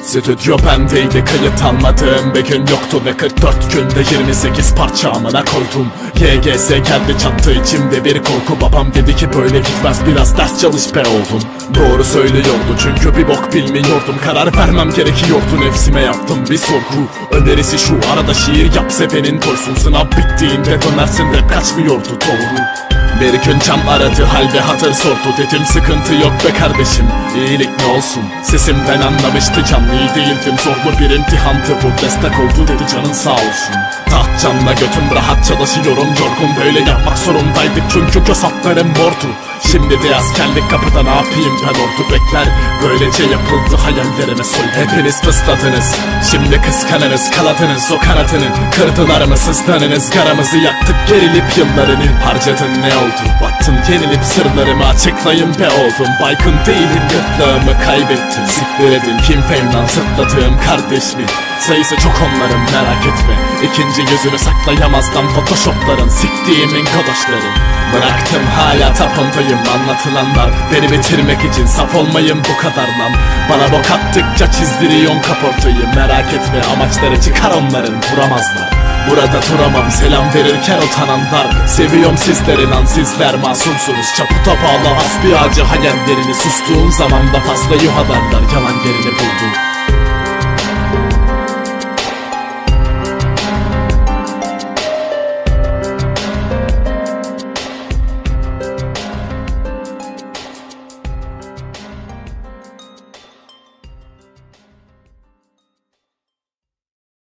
Stüdyo bendeydi, kayıt almadığım bir gün yoktu ve 44 günde 28 parça amına koydum. YGS geldi çattı, içimde bir korku. Babam dedi ki böyle gitmez, biraz ders çalış be oğlum. Doğru söylüyordu çünkü bir bok bilmiyordum. Karar vermem gerekiyordu, nefsime yaptım bir sorgu. Önerisi şu: arada şiir yap, sepenin doysun. Sınav bittiğinde dönersin, rap kaçmıyordu doğru. Bir gün cam aradı, hal ve hatır sordu. Dedim sıkıntı yok be kardeşim, iyilik ne olsun. Sesimden anlamıştı can, iyi değildim. Zorlu bir imtihandı bu, destek oldu dedi canın sağ olsun. Taht canla götüm rahat çalışıyorum yorgun. Böyle yapmak zorundaydık çünkü göz hatlarım mordu. Şimdi de askerlik kapıda, ne yapayım ben, ordu bekler. Böylece yapıldı hayallerime soy. Hepiniz fısladınız, şimdi kıskanınız. Kaladınız o kanatını, kırdılar mı sızlanınız. Garamızı yaktık gerilip yıllarını. Harcadın ne oldu, baktın yenilip sırlarımı açıklayın be oğlum. Baygın değilim, gırtlağımı kaybettim. Siktir edin, kim fame'dan zıpladığım kardeş mi? Sayısı çok onların, merak etme. İkinci yüzünü saklayamazdan photoshopların, siktiğimin kodoşları. Bıraktım hala tapındayım, anlatılanlar beni bitirmek için, saf olmayın bu kadar lan. Bana bok attıkça çizdiriyon kaportayı. Merak etme, amaçları çıkar onların, vuramazlar. Burada duramam, selam verirken utananlar. Seviyorum sizleri lan, sizler masumsunuz. Çaputa bağla asbi ağacı hayallerini. Sustuğun zaman da fazla yuhadarlar, yalan yerini buldu.